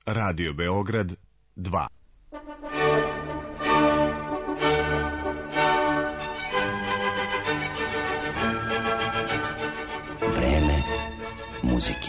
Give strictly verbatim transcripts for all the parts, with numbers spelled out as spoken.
Radio Beograd dva. Vreme muzike.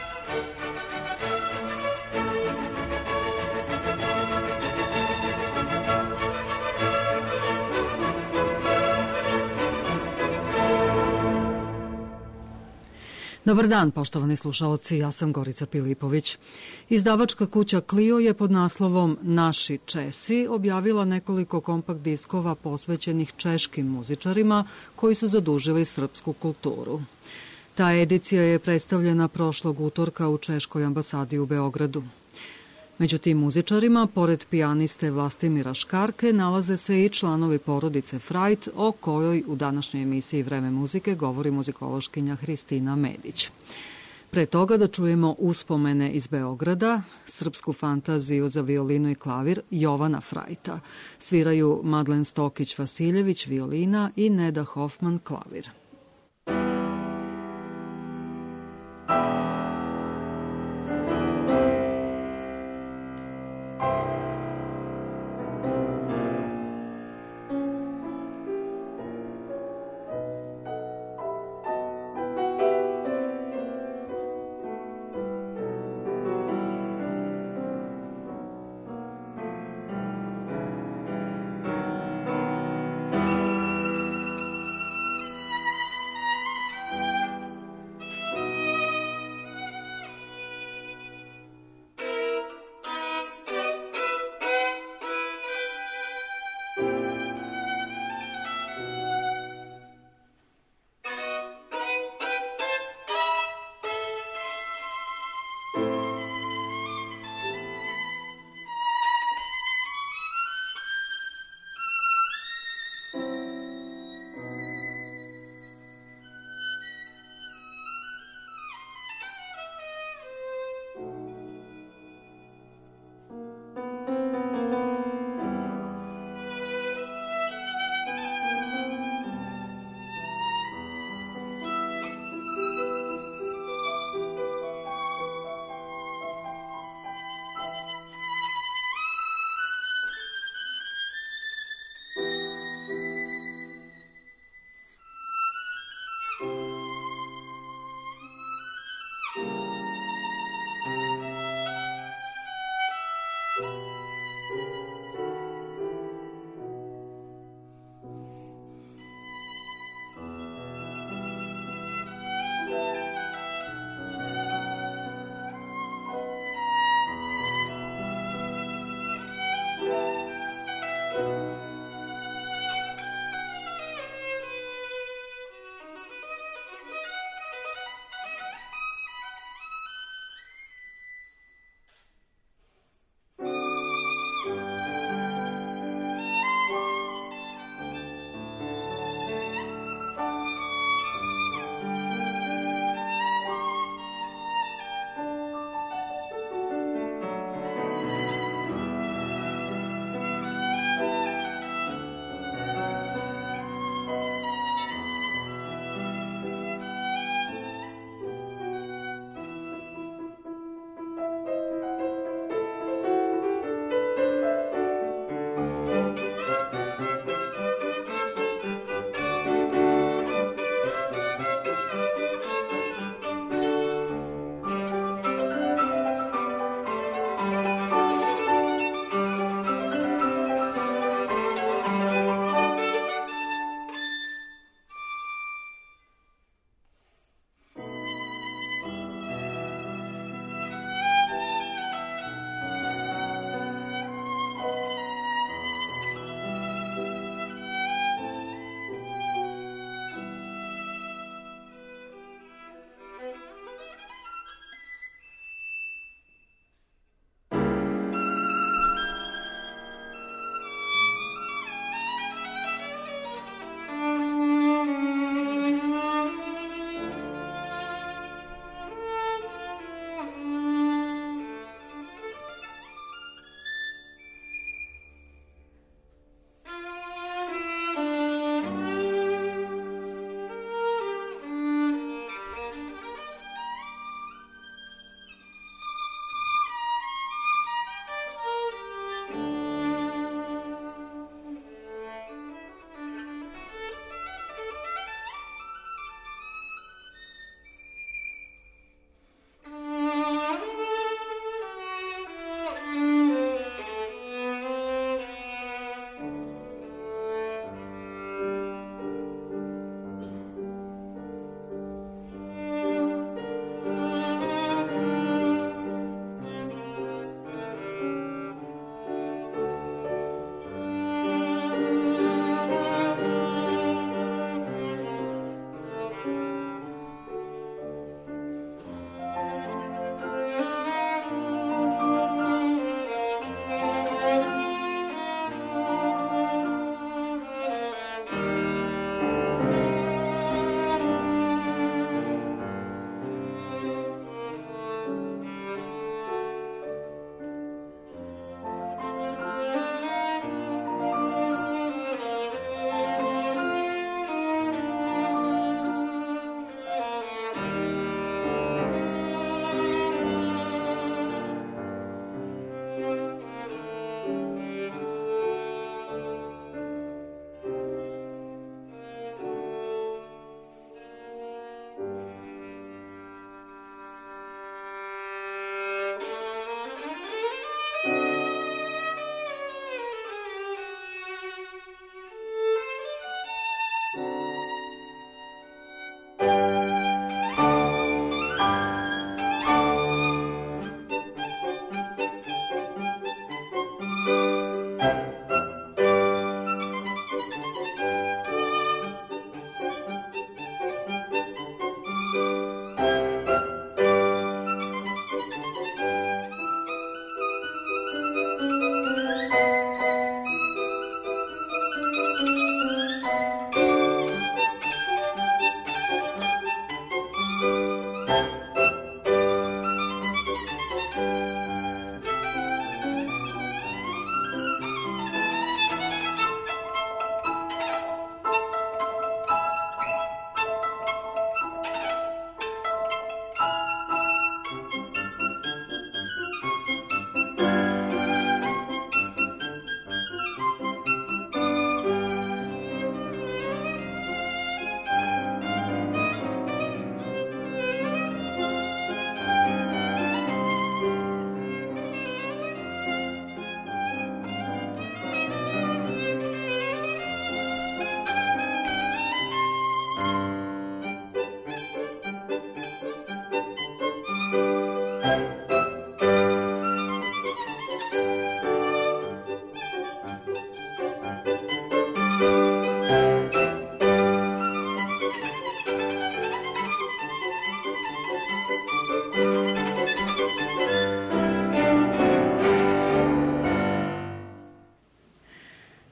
Dobar dan, poštovani slušaoci, ja sam Gorica Pilipović. Izdavačka kuća Clio je pod naslovom Naši Česi objavila nekoliko kompakt diskova posvećenih češkim muzičarima koji su zadužili srpsku kulturu. Ta edicija je predstavljena prošlog utorka u Češkoj ambasadi u Beogradu. Među tim muzičarima, pored pijaniste Vlastimira Škarke, nalaze se i članovi porodice Frajt, o kojoj u današnjoj emisiji Vreme muzike govori muzikološkinja Hristina Medić. Pre toga da čujemo uspomene iz Beograda, srpsku fantaziju za violinu i klavir Jovana Frajta. Sviraju Madlen Stokić-Vasiljević, violina i Neda Hoffman, klavir.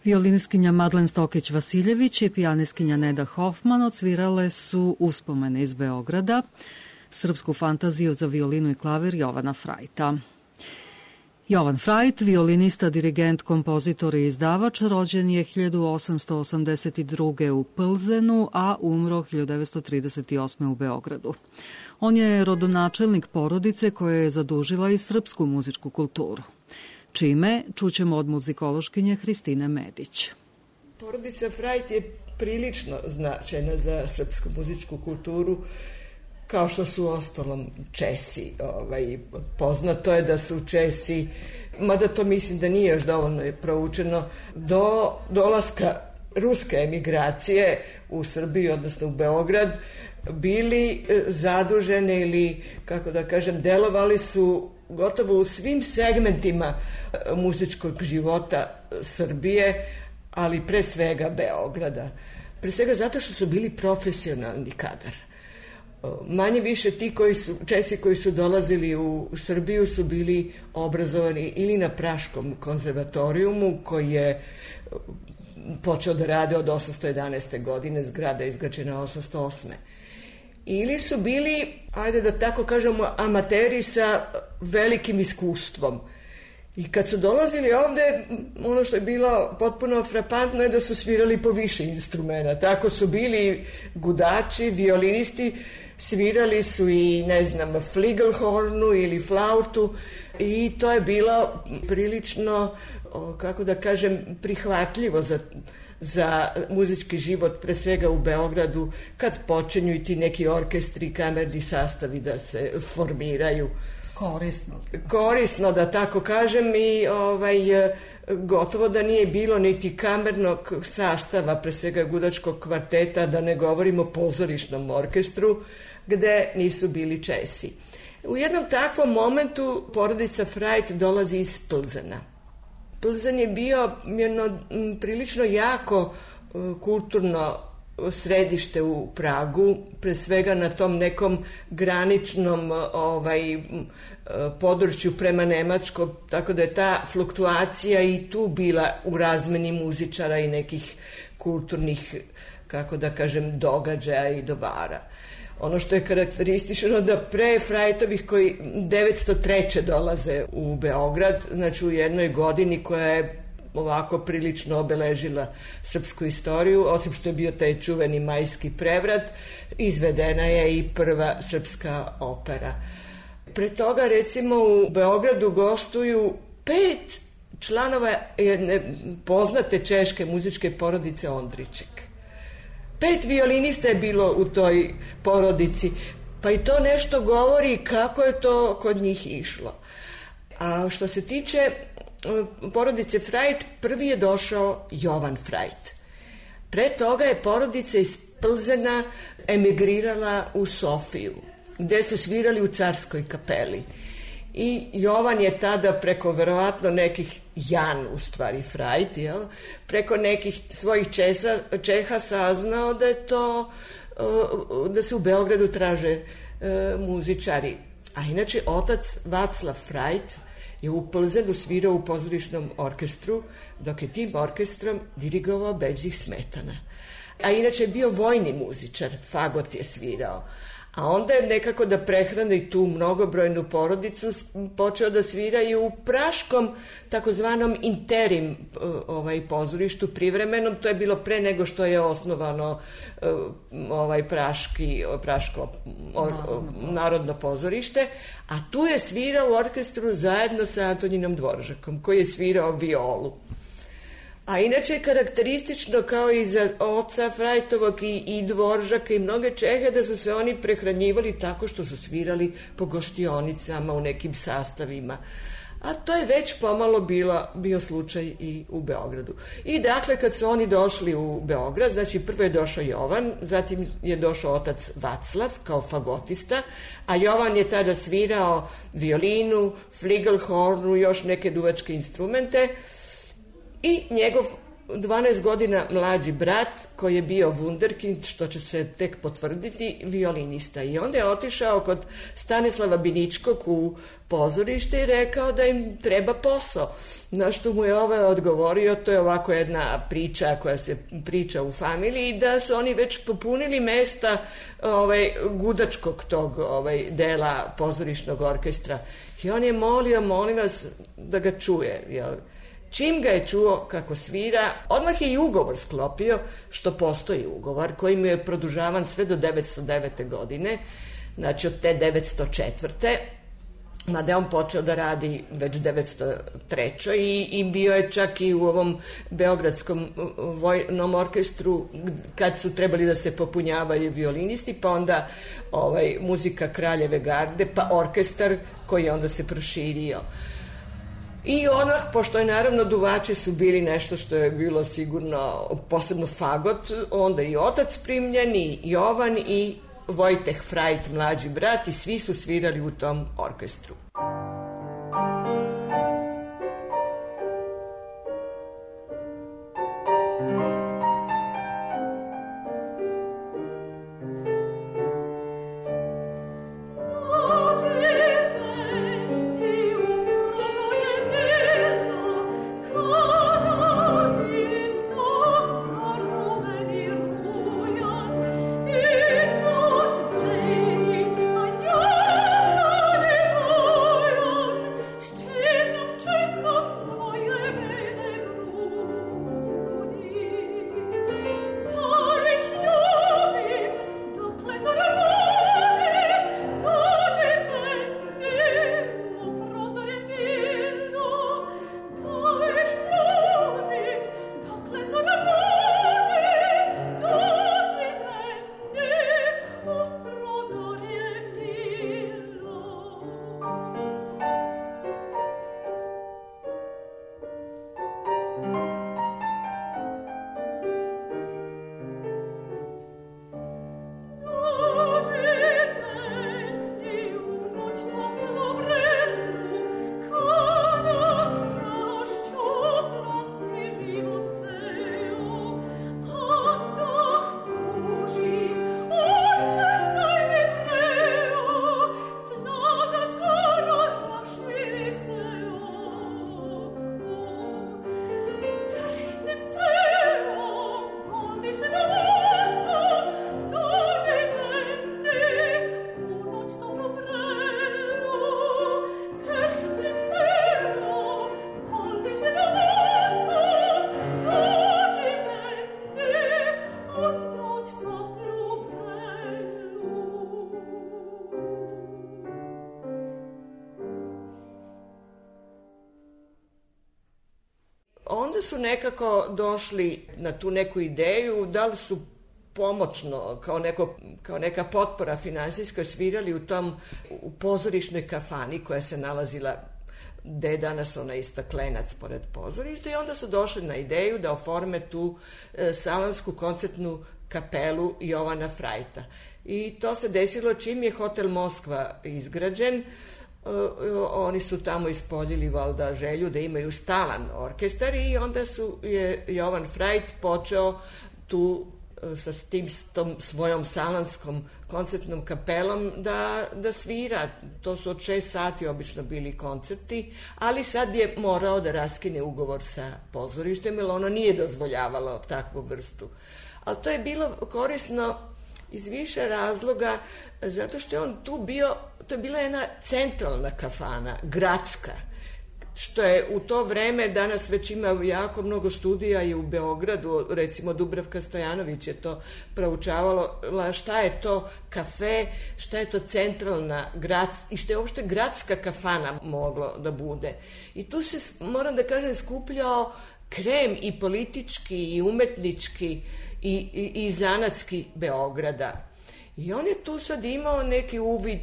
Violinistkinja Madlen Stokić-Vasiljević i pijanistkinja Neda Hoffman odsvirale su uspomene iz Beograda, srpsku fantaziju za violinu i klavir Jovana Frajta. Jovan Frajt, violinista, dirigent, kompozitor i izdavač, rođen je hiljadu osamsto osamdeset druge. u Plzenu, a umro hiljadu devetsto trideset osme. u Beogradu. On je rodonačelnik porodice koja je zadužila i srpsku muzičku kulturu. Čime čućemo od muzikološkinje Hristine Medić. Porodica Frajt je prilično značajna za srpsku muzičku kulturu, kao što su ostalom Česi. Ovaj, poznato je da su Česi, mada to mislim da nije još dovoljno je proučeno, do dolaska ruske emigracije u Srbiju, odnosno u Beograd, bili zaduženi ili, kako da kažem, delovali su gotovo u svim segmentima muzičkog života Srbije, ali pre svega Beograda. Pre svega zato što su bili profesionalni kadar. Manje više ti koji su, Česi koji su dolazili u Srbiju su bili obrazovani ili na Praškom konzervatorijumu, koji je počeo da rade od osamsto jedanaeste. godine, zgrada izgrađena osamsto osme. Ili su bili, ajde da tako kažemo, amateri sa velikim iskustvom. I kad su dolazili ovde, ono što je bilo potpuno frapantno je da su svirali po više instrumenta. Tako su bili gudači, violinisti, svirali su i, ne znam, fligelhornu ili flautu i to je bilo prilično, kako da kažem, prihvatljivo za, za muzički život, pre svega u Beogradu, kad počinju i ti neki orkestri, kamerni sastavi da se formiraju. Korisno. Korisno, da tako kažem, i ovaj, gotovo da nije bilo niti kamernog sastava, pre svega gudačkog kvarteta, da ne govorimo o pozorišnom orkestru, gde nisu bili Česi. U jednom takvom momentu porodica Frajt dolazi iz Plzena. Plzen je bio jedno prilično jako kulturno središte u Pragu, pre svega na tom nekom graničnom ovaj, području prema Nemačkom, tako da je ta fluktuacija i tu bila u razmeni muzičara i nekih kulturnih, kako da kažem, događaja i dobara. Ono što je karakteristično da pre Frajtovih koji devetsto treće. dolaze u Beograd, znači u jednoj godini koja je ovako prilično obeležila srpsku istoriju, osim što je bio taj čuveni majski prevrat, izvedena je i prva srpska opera. Pre toga, recimo, u Beogradu gostuju pet članova jedne poznate češke muzičke porodice Ondriček. Pet violinista je bilo u toj porodici, pa i to nešto govori kako je to kod njih išlo. A što se tiče porodice Frajt, prvi je došao Jovan Frajt. Pre toga je porodica iz Plzena emigrirala u Sofiju, gde su svirali u Carskoj kapeli. I Jovan je tada preko verovatno nekih, Jan u stvari Frajt, jel? Preko nekih svojih Česa, Čeha saznao da je to, da se u Beogradu traže muzičari. A inače, otac Vaclav Frajt je u Plzenu svirao u pozorišnom orkestru, dok je tim orkestrom dirigovao Bedžih Smetana. A inače je bio vojni muzičar, fagot je svirao. A onda je nekako da prehrani tu mnogobrojnu porodicu počeo da svira i u praškom takozvanom interim ovaj, pozorištu privremenom. To je bilo pre nego što je osnovano ovaj praški, praško or, narodno pozorište. A tu je svirao u orkestru zajedno sa Antoninom Dvoržakom, koji je svirao violu. A inače je karakteristično kao i za oca Frajtovog i, i Dvoržaka i mnoge Čehe da su se oni prehranjivali tako što su svirali po gostionicama u nekim sastavima. A to je već pomalo bila, bio slučaj i u Beogradu. I dakle, kad su oni došli u Beograd, znači prvo je došao Jovan, zatim je došao otac Vaclav kao fagotista, a Jovan je tada svirao violinu, fligelhornu, još neke duvačke instrumente. I njegov dvanaest godina mlađi brat koji je bio wunderkind, što će se tek potvrditi, violinista. I onda je otišao kod Stanislava Biničkog u pozorište i rekao da im treba posao. Na što mu je ovaj odgovorio, to je ovako jedna priča koja se priča u familiji, da su oni već popunili mesta ovaj, gudačkog tog ovaj, dela pozorišnog orkestra. I on je molio, molim vas, da ga čuje, jel? Čim ga je čuo kako svira, odmah je i ugovor sklopio, što postoji ugovor, koji mu je produžavan sve do devetsto devete godine, znači od te devetsto četvrte mada je on počeo da radi već devetsto treće i, i bio je čak i u ovom beogradskom vojnom orkestru kad su trebali da se popunjavaju violinisti, pa onda ovaj, muzika Kraljeve garde, pa orkestar koji je onda se proširio. I odmah, pošto je naravno duvači su bili nešto što je bilo sigurno posebno fagot, onda i otac primljen, i Jovan i Vojteh Frajt, mlađi brat, i svi su svirali u tom orkestru. Onda su nekako došli na tu neku ideju, da li su pomoćno, kao, neko, kao neka potpora finansijska, svirali u tom u pozorišnoj kafani koja se nalazila gde je danas onaj staklenac pored pozorišta, i onda su došli na ideju da oforme tu e, salonsku koncertnu kapelu Jovana Frajta. I to se desilo čim je Hotel Moskva izgrađen. Oni su tamo ispoljili valjda želju da imaju stalan orkestar, i onda su je Jovan Frajt počeo tu sa tim, s tom svojom salonskom koncertnom kapelom da, da svira. To su od šest sati obično bili koncerti, ali sad je morao da raskine ugovor sa pozorištem, jer ono nije dozvoljavalo takvu vrstu. Ali to je bilo korisno iz više razloga, zato što je on tu bio, to je bila jedna centralna kafana, gradska, što je u to vreme, danas već ima jako mnogo studija i u Beogradu, recimo Dubravka Stojanović je to proučavalo, šta je to kafe, šta je to centralna grad, i što je uopšte gradska kafana moglo da bude. I tu se, moram da kažem, skupljao krem i politički i umetnički i, i, i zanatski Beograda. I on je tu sad imao neki uvid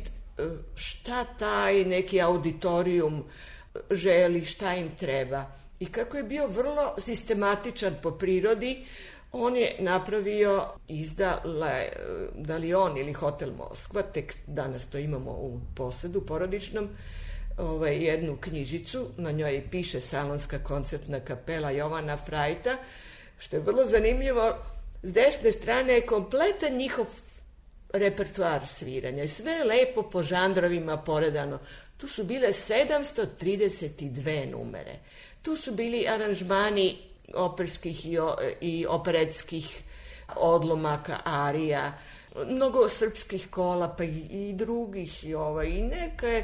šta taj neki auditorijum želi, šta im treba. I kako je bio vrlo sistematičan po prirodi, on je napravio, izdala, da li on ili Hotel Moskva, tek danas to imamo u posedu porodičnom, ovaj, jednu knjižicu, na njoj piše Salonska koncertna kapela Jovana Frajta, što je vrlo zanimljivo, s desne strane je kompletan njihov repertoar sviranja i sve je lepo po žanrovima poredano. Tu su bile sedamsto trideset dve numere. Tu su bili aranžmani operskih i, o, i operetskih odlomaka, arija, mnogo srpskih kola, pa i, i drugih, i, ovaj, i neke,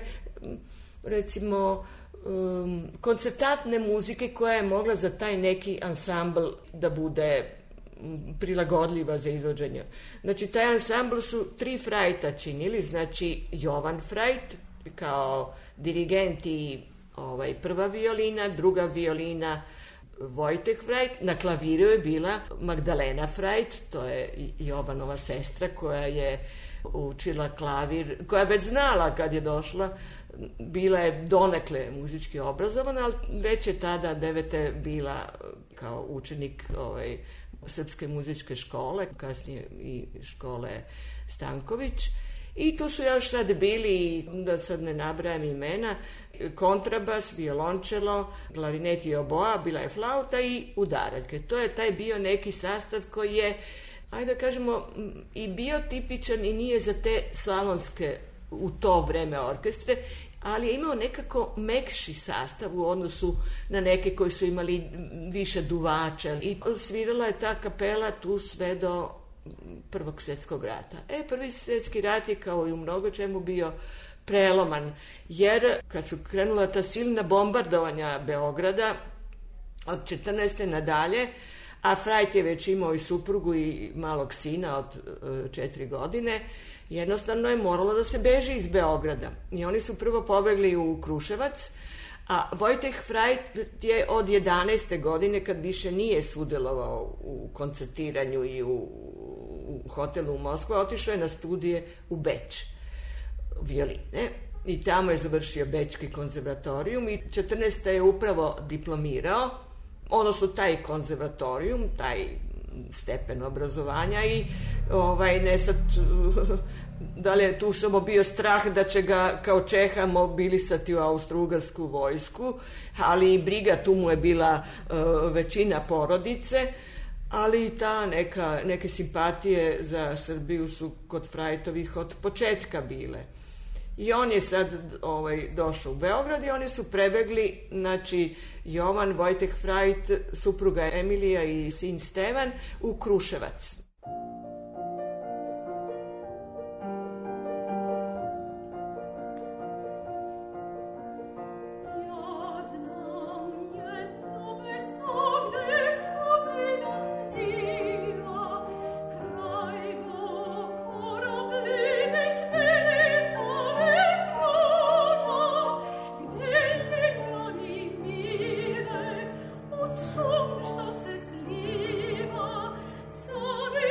recimo, um, koncertatne muzike koja je mogla za taj neki ansambl da bude prilagodljiva za izvođenje. Znači, taj ansambl su tri frajta činili, znači Jovan Frajt kao dirigent i ovaj, prva violina, druga violina Vojteh Frajt, na klaviru je bila Magdalena Frajt, to je Jovanova sestra koja je učila klavir, koja je već znala kad je došla, bila je donekle muzički obrazovana, ali već je tada devete bila kao učenik ovaj, Srpske muzičke škole, kasnije i škole Stanković. I tu su još sad bili, da sad ne nabrajam imena, kontrabas, violončelo, klarinet i oboa, bila je flauta i udaraljke. To je taj bio neki sastav koji je, ajde da kažemo, i bio tipičan i nije za te salonske u to vreme orkestre, ali je imao nekako mekši sastav u odnosu na neke koji su imali više duvača. I svirala je ta kapela tu sve do Prvog svjetskog rata. E, Prvi svjetski rat je kao i u mnogo čemu bio preloman, jer kad su krenula ta silna bombardovanja Beograda od četrnaeste nadalje, a Frajt je već imao i suprugu i malog sina od uh, četiri godine, jednostavno je moralo da se beži iz Beograda. I oni su prvo pobegli u Kruševac, a Vojteh Frajt je od jedanaeste godine, kad više nije sudjelovao u koncertiranju i u, u hotelu u Moskva, otišao je na studije u Beč violine i tamo je završio Bečki konzervatorijum i četrnaeste je upravo diplomirao, odnosno taj konzervatorijum, taj stepen obrazovanja i ovaj, ne sad, da li je tu samo bio strah da će ga kao Čeha mobilisati u austro-ugarsku vojsku, ali i briga, tu mu je bila uh, većina porodice, ali i ta neka, neke simpatije za Srbiju su kod Frajtovih od početka bile. I on je sad ovaj, došao u Beograd i oni su prebegli, znači Jovan, Vojteh Frajt, supruga Emilija i sin Stevan u Kruševac. Что се слива, сами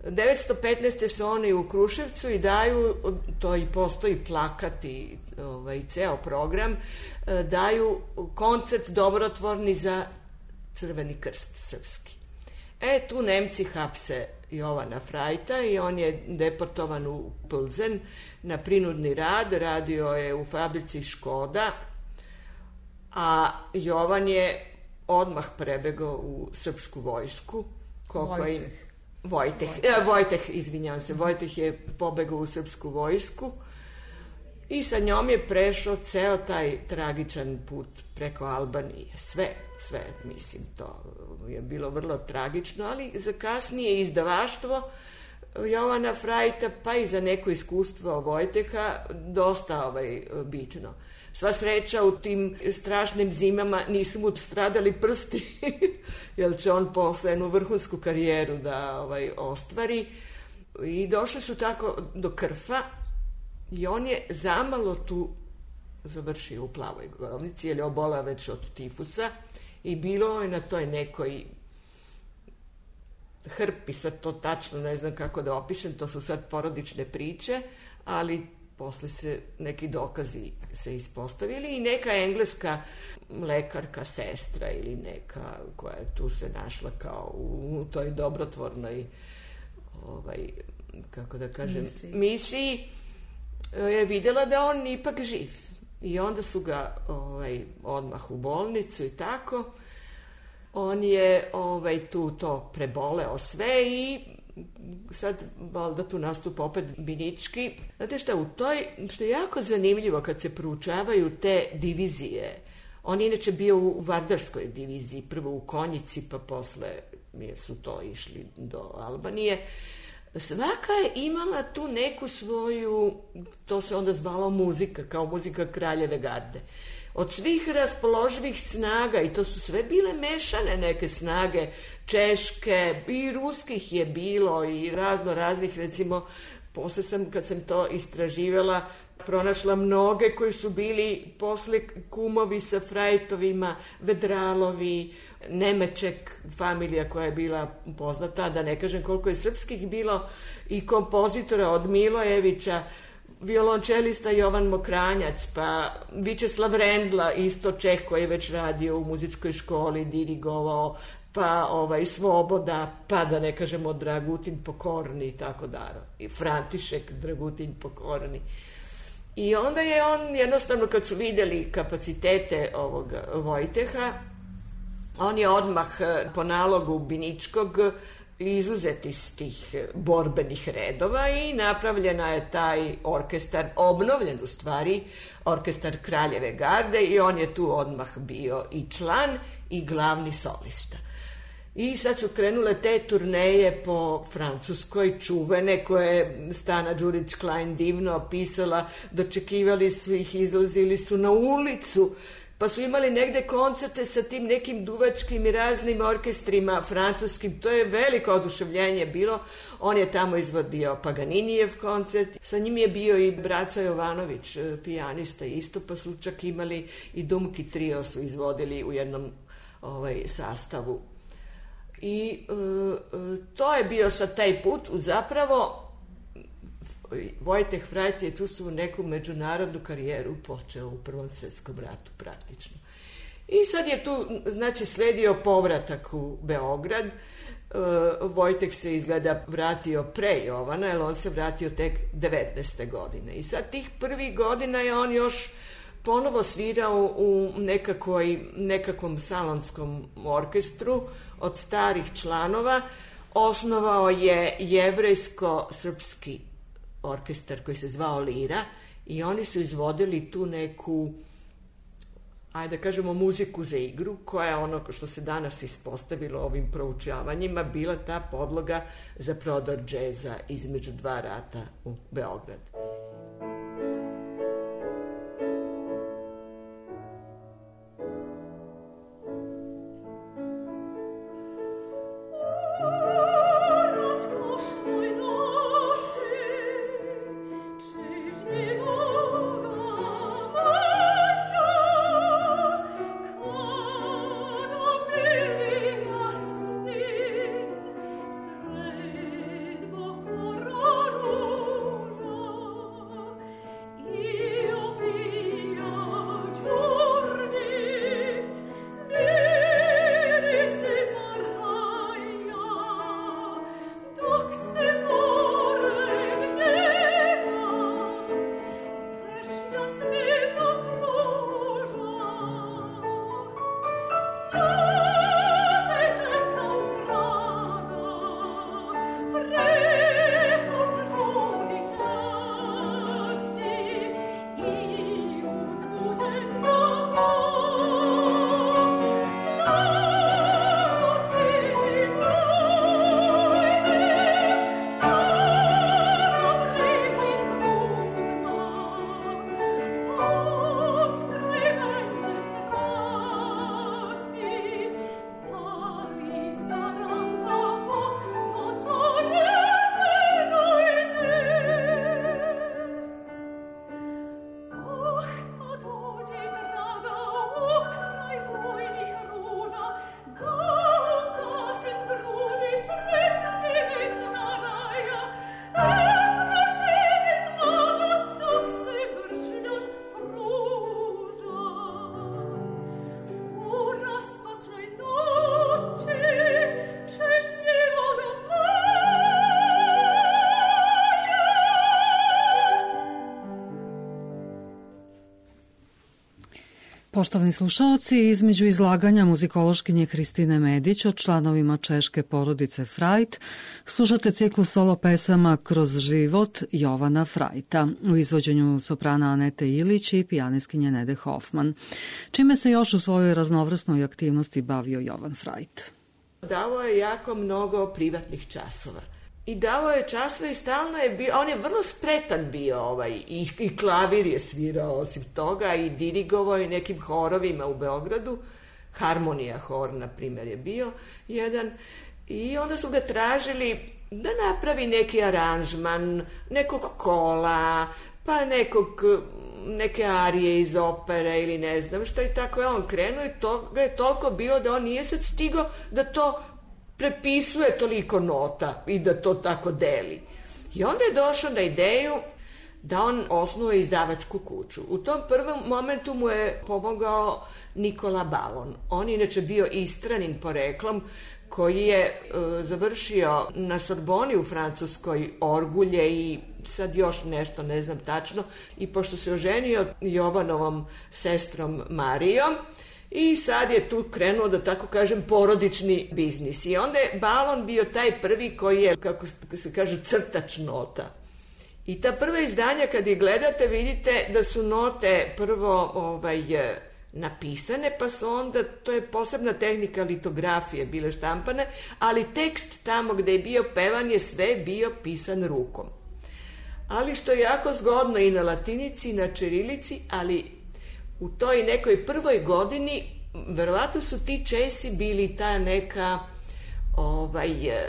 devetsto petnaeste. su oni u Kruševcu i daju, to i postoji plakat i ovaj, ceo program, daju koncert dobrotvorni za Crveni krst srpski. E, tu Nemci hapse Jovana Frajta i on je deportovan u Plzen na prinudni rad, radio je u fabrici Škoda, a Jovan je odmah prebegao u srpsku vojsku. Vojteh. Im... Vojteh, Vojteh. Vojteh, izvinjam se, Vojteh je pobegao u srpsku vojsku i sa njom je prešao ceo taj tragičan put preko Albanije. Sve, sve, mislim, to je bilo vrlo tragično, ali za kasnije izdavaštvo Jovana Frajta, pa i za neko iskustvo Vojteha, dosta ovaj, bitno. Sva sreća u tim strašnim zimama nisu mu stradali prsti, jer će on posle jednu vrhunsku karijeru da ovaj, ostvari. I došli su tako do Krfa i on je zamalo tu završio u Plavoj Gorovnici, jer je obolao već od tifusa i bilo je na toj nekoj hrpi, sad to tačno ne znam kako da opišem, to su sad porodične priče, ali posle se neki dokazi se ispostavili i neka engleska lekarka, sestra ili neka koja je tu se našla kao u toj dobrotvornoj ovaj, kako da kažem, misiji, misiji je videla da on ipak živ. I onda su ga ovaj, odmah u bolnicu i tako. On je ovaj, tu to preboleo sve i sad valjda tu nastupa opet Binički. Znate šta, u toj, što je jako zanimljivo kad se proučavaju te divizije, on je inače bio u Vardarskoj diviziji, prvo u Konjici, pa posle su to išli do Albanije. Svaka je imala tu neku svoju, to se onda zvalo muzika, kao muzika Kraljeve garde. Od svih raspoloživih snaga, i to su sve bile mešane neke snage, češke, i ruskih je bilo, i razno raznih, recimo, posle sam, kad sam to istraživala, pronašla mnoge koji su bili posle kumovi sa Frajtovima, Vedralovi, Nemeček, familija koja je bila poznata, da ne kažem koliko je srpskih bilo, i kompozitora od Milojevića, violončelista Jovan Mokranjac, pa Vičeslav Rendla, isto Čeh koji je već radio u muzičkoj školi, dirigovao, pa ovaj, Svoboda, pa da ne kažemo Dragutin Pokorni i tako dalje. I František Dragutin Pokorni. I onda je on jednostavno, kad su vidjeli kapacitete ovog Vojteha, on je odmah po nalogu Biničkog izuzet iz tih borbenih redova i napravljena je taj orkestar, obnovljen u stvari, orkestar Kraljeve garde, i on je tu odmah bio i član i glavni solista. I sad su krenule te turneje po Francuskoj, čuvene, koje je Stana Đurić-Klein divno opisala, dočekivali su ih, izlazili su na ulicu, pa su imali negde koncerte sa tim nekim duvačkim i raznim orkestrima francuskim. To je veliko oduševljenje bilo. On je tamo izvodio Paganinijev koncert. Sa njim je bio i Braca Jovanović, pijanista isto, pa su čak imali i Dumki trio su izvodili u jednom ovaj, sastavu. I e, to je bio sad taj put. Zapravo Vojteh Frajt je tu su neku međunarodnu karijeru počeo u Prvom svjetskom ratu praktično. I sad je tu, znači, sledio povratak u Beograd. E, Vojteh se izgleda vratio pre Jovana, jer on se vratio tek devetnaeste godine. I sad tih prvih godina je on još ponovo svirao u nekakvoj, nekakvom salonskom orkestru od starih članova. Osnovao je jevrejsko-srpski orkestar koji se zvao Lira i oni su izvodili tu neku, ajde da kažemo, muziku za igru, koja je ono što se danas ispostavilo ovim proučavanjima bila ta podloga za prodor džeza između dva rata u Beogradu. Boy Poštovani slušaoci, između izlaganja muzikološkinje Hristine Medić o članovima češke porodice Frajt, slušate ciklus solo pesama Kroz život Jovana Frajta u izvođenju soprana Anete Ilić i pijaniskinje Nede Hoffman. Čime se još u svojoj raznovrsnoj aktivnosti bavio Jovan Frajt? Davo je jako mnogo privatnih časova. I davo je časove i stalno je bio, on je vrlo spretan bio, ovaj, i, i klavir je svirao osim toga, i dirigovao i nekim horovima u Beogradu, Harmonija hor, na primjer, je bio jedan, i onda su ga tražili da napravi neki aranžman, nekog kola, pa nekog, neke arije iz opere ili ne znam što, i tako je on krenuo, i toga je toliko bilo da on nije sad stigao da to prepisuje toliko nota i da to tako deli. I onda je došao na ideju da on osnuje izdavačku kuću. U tom prvom momentu mu je pomogao Nikola Balon. On je inače bio Istranin poreklom, koji je e, završio na Sorboni u Francuskoj orgulje i sad još nešto, ne znam tačno, i pošto se oženio Jovanovom sestrom Marijom, i sad je tu krenuo, da tako kažem, porodični biznis. I onda je Balon bio taj prvi koji je, kako se kaže, crtač nota. I ta prva izdanja, kad ih gledate, vidite da su note prvo ovaj, napisane, pa su onda, to je posebna tehnika litografije, bile štampane, ali tekst tamo gde je bio pevan je sve bio pisan rukom. Ali što je jako zgodno i na latinici i na čirilici, ali u toj nekoj prvoj godini verovatno su ti Česi bili ta neka ovaj,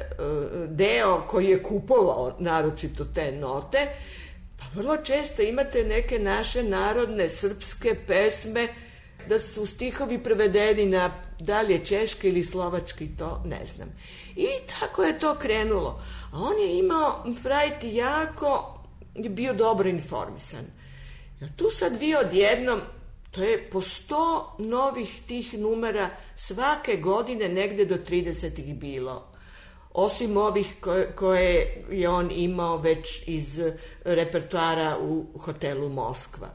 deo koji je kupovao naročito te note, pa vrlo često imate neke naše narodne srpske pesme da su stihovi prevedeni na dalje češki ili slovački, to ne znam. I tako je to krenulo. A on je imao, Frajt, jako je bio dobro informisan. Jer tu sad vi odjednom, to je po sto novih tih numera svake godine negde do tridesetih bilo. Osim ovih koje, koje je on imao već iz repertoara u hotelu Moskva.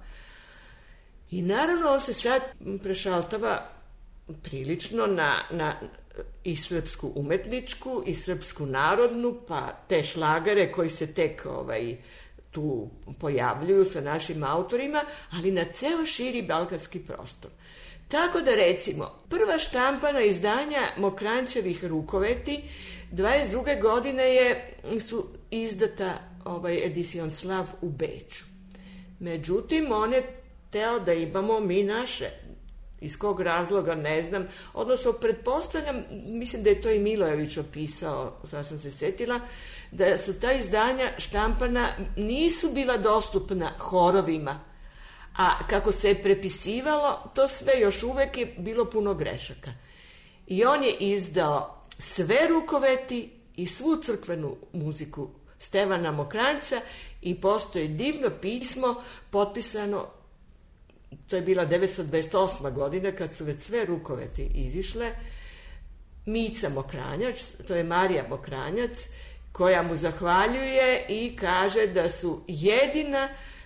I naravno on se sad prešaltava prilično na, na i srpsku umetničku i srpsku narodnu, pa te šlagare koji se tek ovaj, tu pojavljuju sa našim autorima, ali na ceo širi balkanski prostor. Tako da recimo, prva štampana izdanja Mokranjčevih rukoveti dvadeset druge godine je, su izdata ovaj Edition Slav u Beču. Međutim, on je teo da imamo mi naše. Iz kog razloga, ne znam. Odnosno, pretpostavljam, mislim da je to i Milojević opisao, sad sam se setila, da su ta izdanja štampana nisu bila dostupna horovima, a kako se je prepisivalo, to sve još uvek je bilo puno grešaka. I on je izdao sve rukoveti i svu crkvenu muziku Stevana Mokranjca i postoji divno pismo potpisano, to je bila devetsto dvadeset osma godina kad su već sve rukoveti izišle, Mica Mokranjac, to je Marija Mokranjac, koja mu zahvaljuje i kaže da su jedina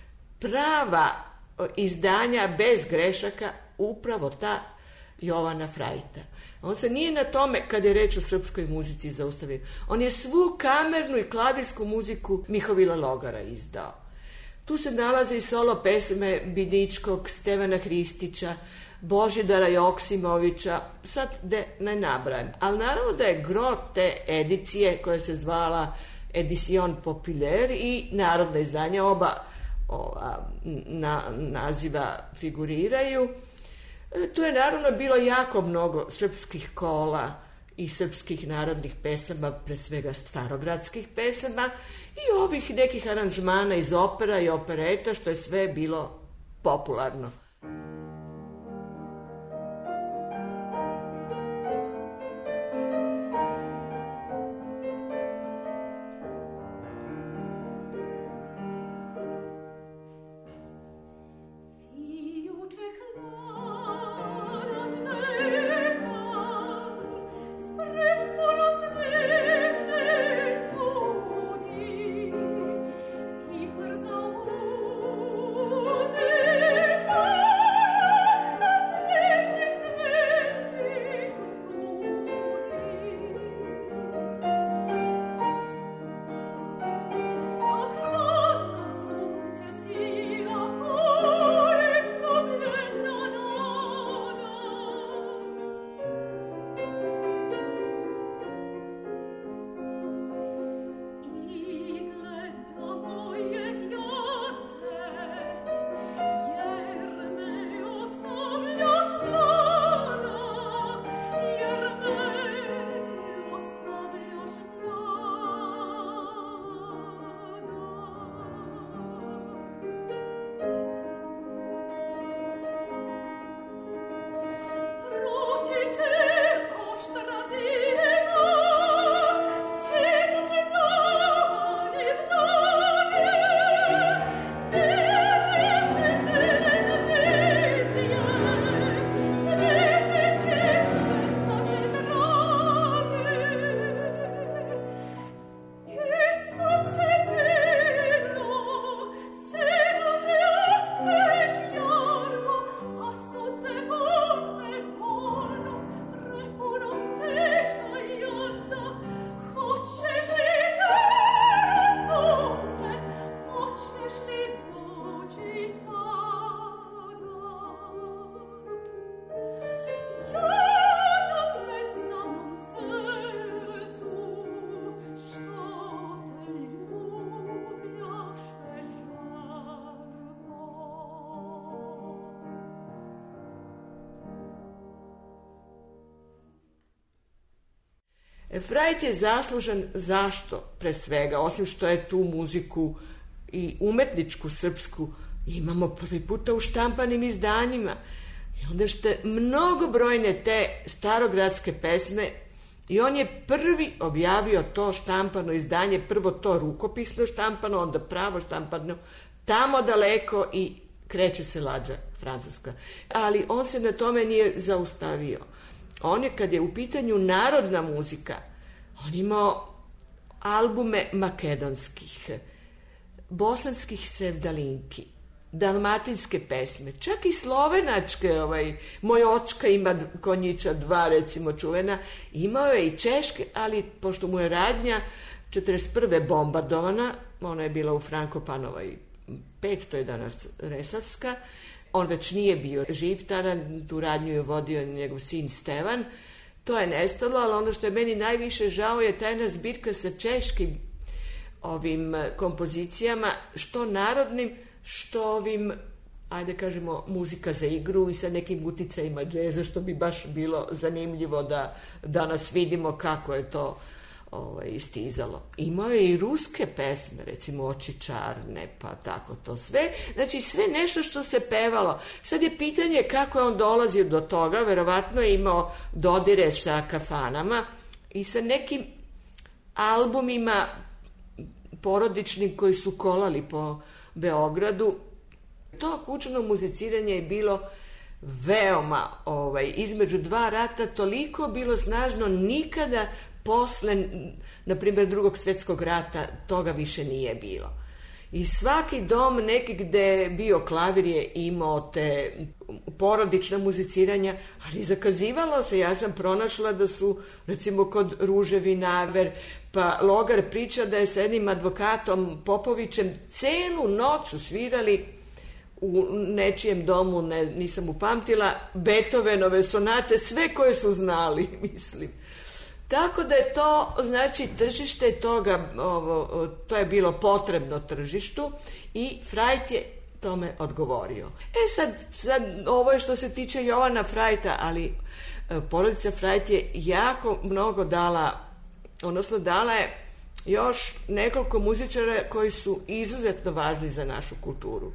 prava izdanja bez grešaka upravo ta Jovana Frajta. On se nije na tome, kad je reč o srpskoj muzici, zaustavio. On je svu kamernu i klavirsku muziku Mihovila Logara izdao. Tu se nalaze i solo pesme Biničkog, Stevana Hristića, Božidara Joksimovića, sad de, ne nabrajem. Ali naravno da je gro te edicije koja se zvala Edition Populaire i narodna izdanja, oba ova, na, naziva figuriraju. E, tu je naravno bilo jako mnogo srpskih kola i srpskih narodnih pesama, pre svega starogradskih pesama i ovih nekih aranžmana iz opera i opereta, što je sve bilo popularno. Oh Frajt je zaslužan zašto, pre svega, osim što je tu muziku i umetničku srpsku imamo prvi puta u štampanim izdanjima. I ondašte mnogobrojne te starogradske pesme, i on je prvi objavio to štampano izdanje, prvo to rukopisno štampano, onda pravo štampano, tamo daleko i kreće se lađa francuska. Ali on se na tome nije zaustavio. On je, kad je u pitanju narodna muzika, on imao albume makedonskih, bosanskih sevdalinki, dalmatinske pesme, čak i slovenačke, ovaj, moj očka ima konjića dva, recimo, čuvena, imao je i češke, ali pošto mu je radnja četrdeset prve bombardovana, ona je bila u Frankopanovoj pet, to je danas Resavska, on već nije bio živ tada, tu radnju je vodio njegov sin Stevan, to je nestalo, ali ono što je meni najviše žao je tajna zbirka sa češkim ovim kompozicijama, što narodnim, što ovim, ajde kažemo, muzika za igru i sa nekim uticajima džeza, što bi baš bilo zanimljivo da danas vidimo kako je to ovaj, istizalo. Imao je i ruske pesme, recimo Oči čarne, pa tako to sve. Znači sve nešto što se pevalo. Sad je pitanje kako je on dolazio do toga, verovatno je imao dodire sa kafanama i sa nekim albumima porodičnim koji su kolali po Beogradu. To kućno muziciranje je bilo veoma, ovaj, između dva rata, toliko bilo snažno, nikada posle, na primjer, drugog svjetskog rata toga više nije bilo. I svaki dom neki gde je bio klavir je imao te porodična muziciranja, ali zakazivalo se. Ja sam pronašla da su, recimo, kod Ruže Vinaver, pa Logar priča da je s jednim advokatom Popovićem celu noć su svirali u nečijem domu, ne, nisam upamtila, Beethovenove sonate, sve koje su znali, mislim. Tako da je to, znači, tržište toga, ovo, to je bilo potrebno tržištu i Frajt je tome odgovorio. E sad, sad, ovo je što se tiče Jovana Frajta, ali porodica Frajt je jako mnogo dala, odnosno dala je još nekoliko muzičara koji su izuzetno važni za našu kulturu.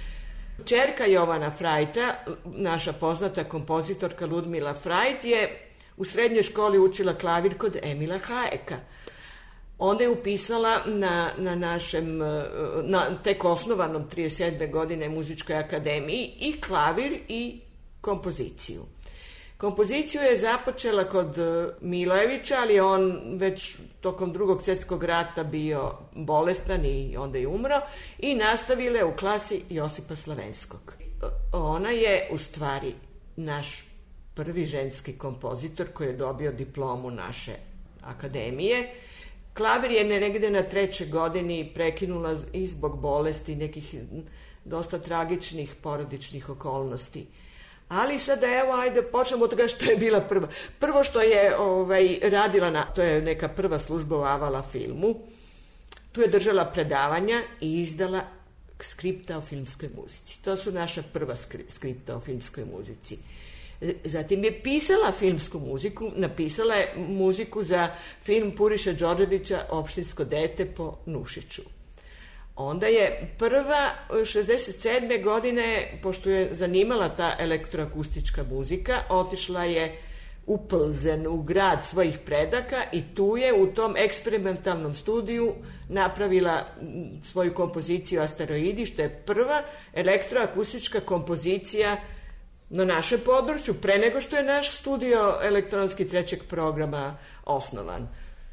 Ćerka Jovana Frajta, naša poznata kompozitorka Ludmila Frajt, je u srednjoj školi učila klavir kod Emila Hajeka. Onda je upisala na, na našem, na tek osnovanom trideset sedme godine Muzičkoj akademiji i klavir i kompoziciju. Kompoziciju je započela kod Milojevića, ali on već tokom drugog svjetskog rata bio bolestan i onda je umro, i nastavila je u klasi Josipa Slavenskog. Ona je u stvari naš prvi ženski kompozitor koji je dobio diplomu naše akademije. Klavir je negde na trećoj godini prekinula i zbog bolesti, nekih dosta tragičnih porodičnih okolnosti. Ali sada evo, ajde, počnemo od toga što je bila prva. Prvo što je ovaj, radila, na, to je neka prva služba u Avala filmu, tu je držala predavanja i izdala skripta o filmskoj muzici. To su naša prva skripta o filmskoj muzici. Zatim je pisala filmsku muziku, napisala je muziku za film Puriša Đorđevića Opštinsko dete po Nušiću. Onda je prva šezdeset sedme godine, pošto je zanimala ta elektroakustička muzika, otišla je u Plzen, u grad svojih predaka i tu je u tom eksperimentalnom studiju napravila svoju kompoziciju Asteroidi, što je prva elektroakustička kompozicija na našem području, pre nego što je naš studio elektronski trećeg programa osnovan.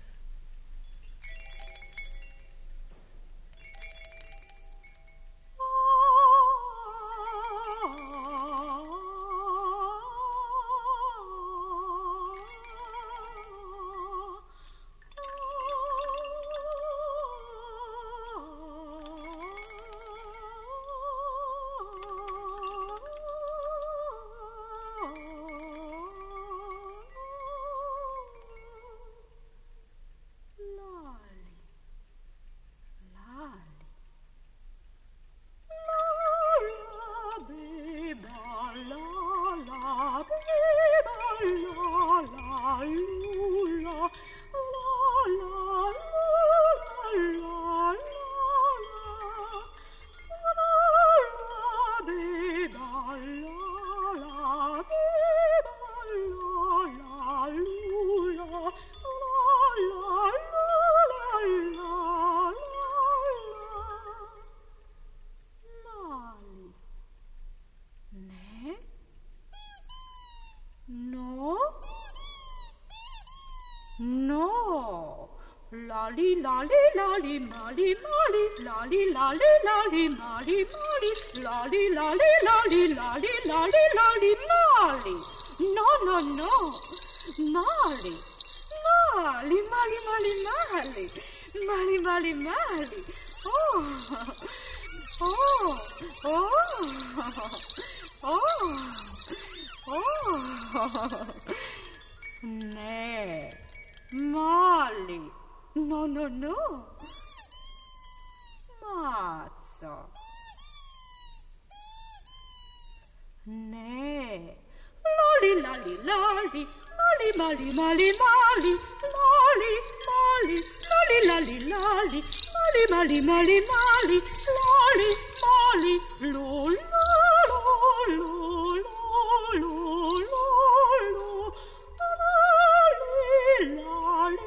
Lali lali lali mali mali lali lali lali mali mali lali lali lali lali lali lali mali no no no mali mali mali mali mali mali mali mali oh oh oh oh oh ne mali no, no, no. Mazzo. Ne. Loli, lali, lali. Mali, mali, mali, mali. Loli, mali. Loli, lali, lali. Mali, mali, mali, mali. Loli, mali. Lu, lu, lu, lu, lu, lu, lu. Lali, lali.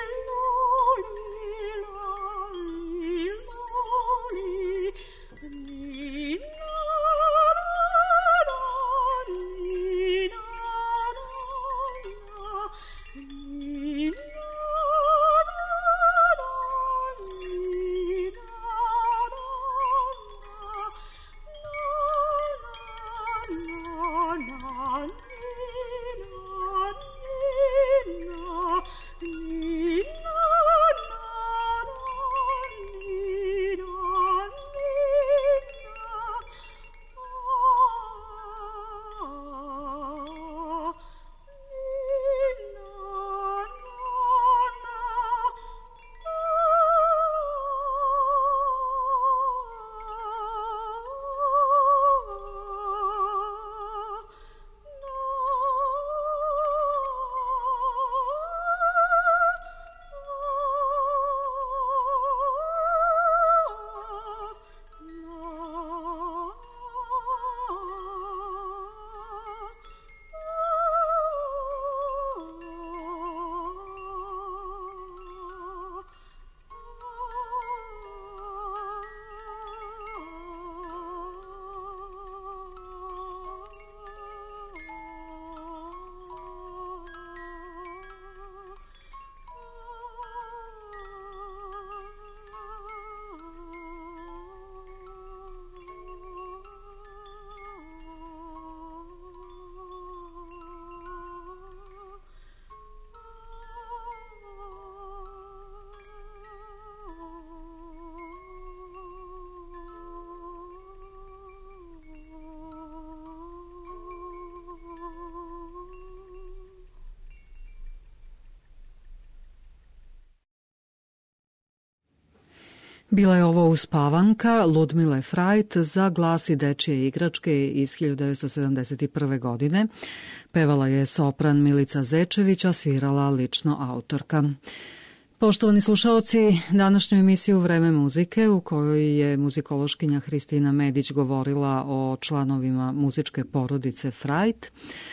Bila je ovo uspavanka Ludmile Frajt za glas i dečije igračke iz hiljadu devetsto sedamdeset prve. godine. Pevala je sopran Milica Zečević, a svirala lično autorka. Poštovani slušaoci, današnju emisiju Vreme muzike, u kojoj je muzikološkinja Hristina Medić govorila o članovima muzičke porodice Frajt,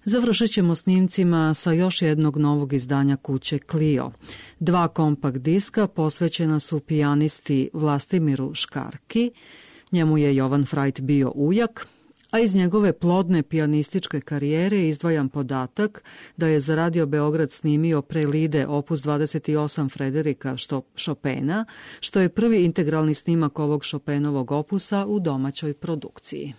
Završit ćemo snimcima sa još jednog novog izdanja kuće Clio. Dva kompakt diska posvećena su pijanisti Vlastimiru Škarki, njemu je Jovan Frajt bio ujak, a iz njegove plodne pijanističke karijere izdvajam podatak da je za Radio Beograd snimio prelide opus dvadeset osam Frederika Chopina, što je prvi integralni snimak ovog Chopinovog opusa u domaćoj produkciji.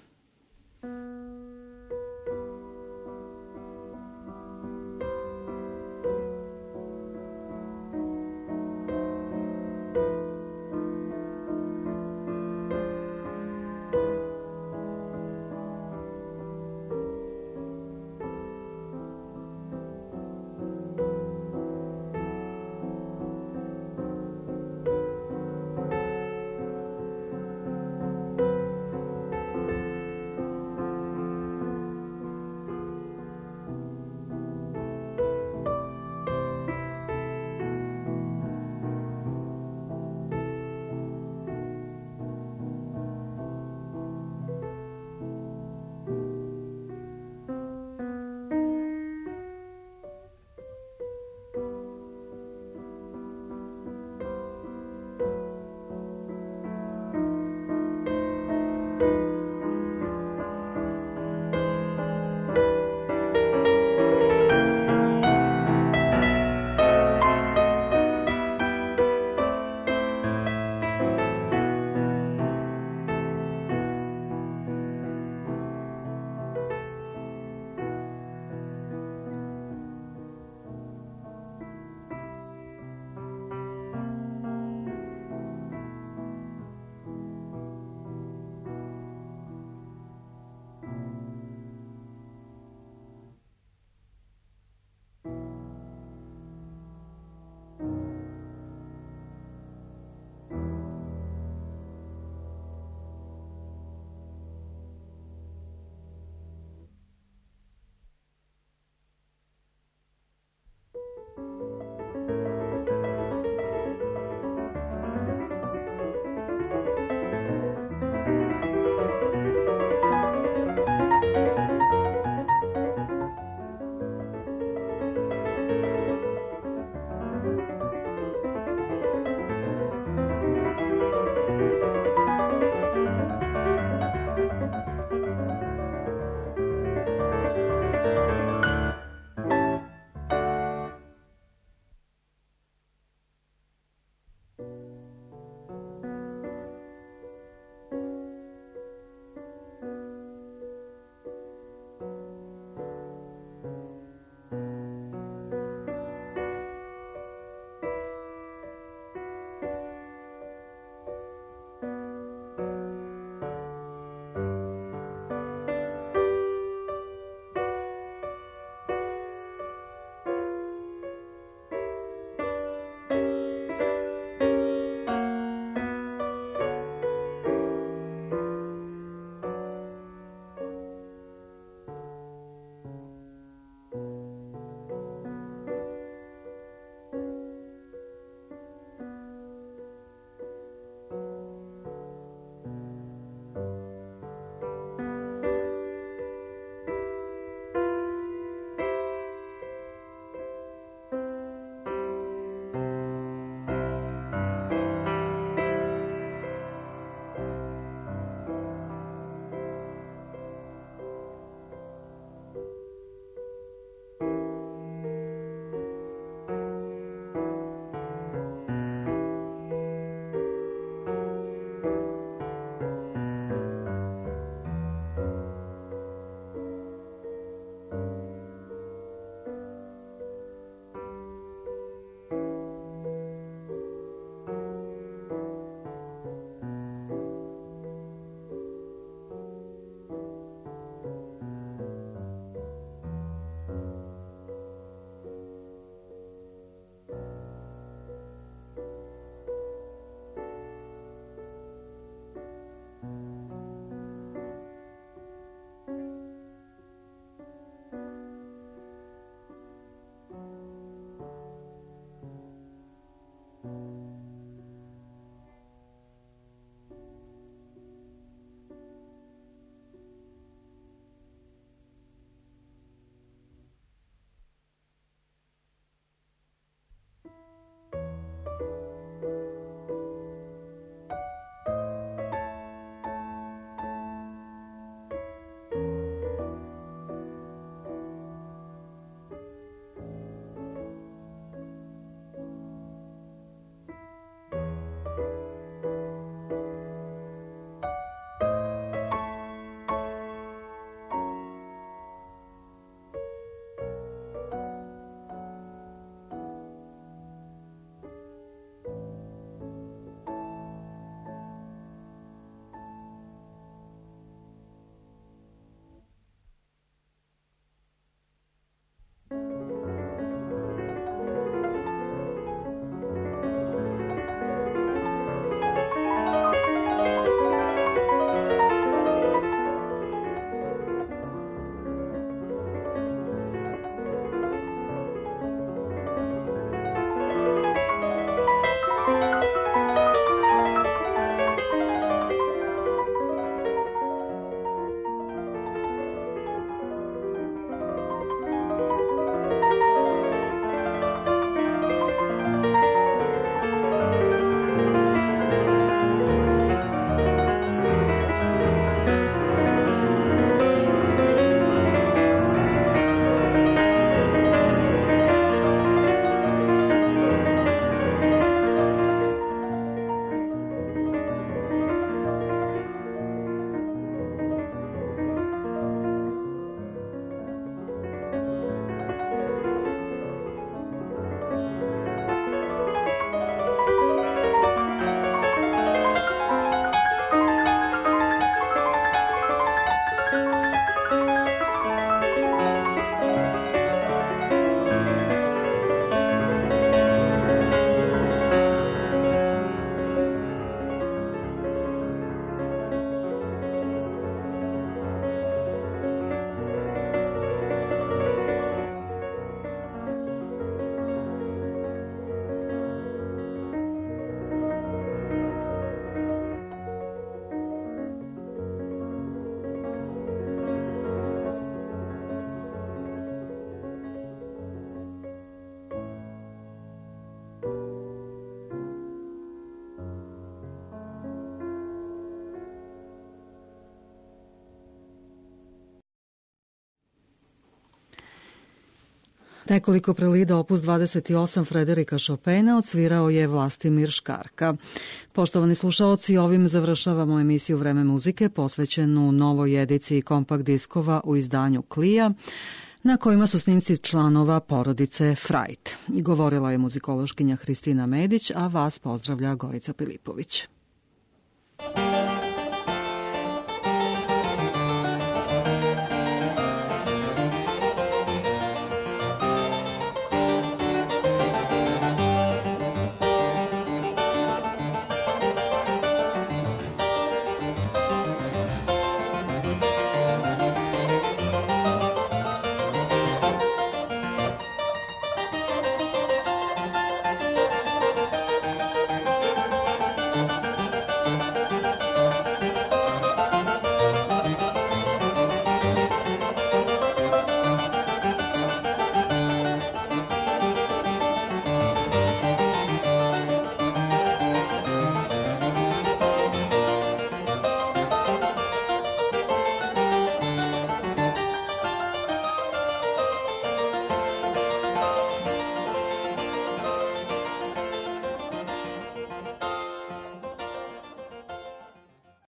Nekoliko prelida opus dvadeset osam Frederika Chopina odsvirao je Vlastimir Škarka. Poštovani slušaoci, ovim završavamo emisiju Vreme muzike posvećenu novoj ediciji kompakt diskova u izdanju Klija, na kojima su snimci članova porodice Frajt. Govorila je muzikološkinja Hristina Medić, a vas pozdravlja Gorica Pilipović.